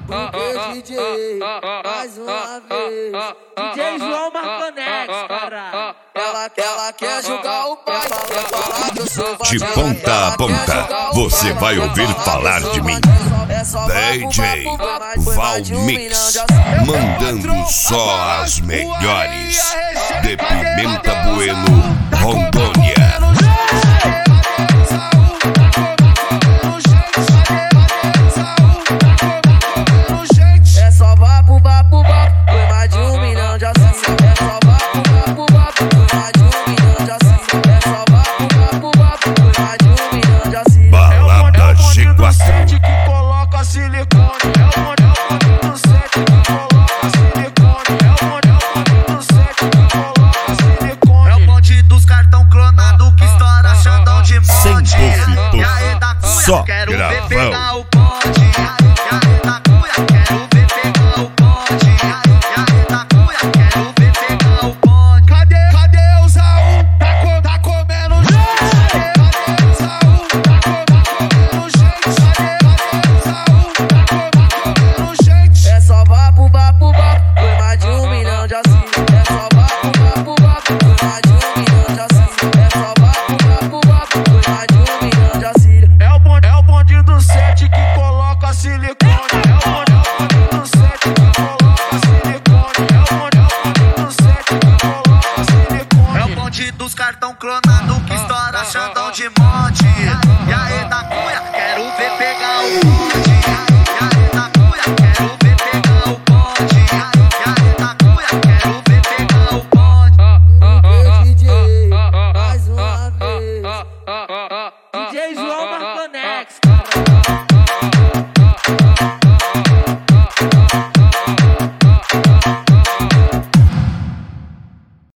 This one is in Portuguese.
porque DJ, mais uma vez. DJ João Marconex, caralho. Ela quer jogar o pai, quer falar que eu sou De ponta a ponta, você vai ouvir falar de mim. DJ Valmix, mandando só as melhores. De Pimenta Bueno, Rondônia. É só vapo, vapo, vapo, foi mais de 1 milhão de assinantes. É só vapo, vapo, vapo, foi mais de 1 milhão de assinantes. É só vapo, vapo, vapo, foi mais de 1 milhão de assinantes. Balada G4. Que coloca silicone. É o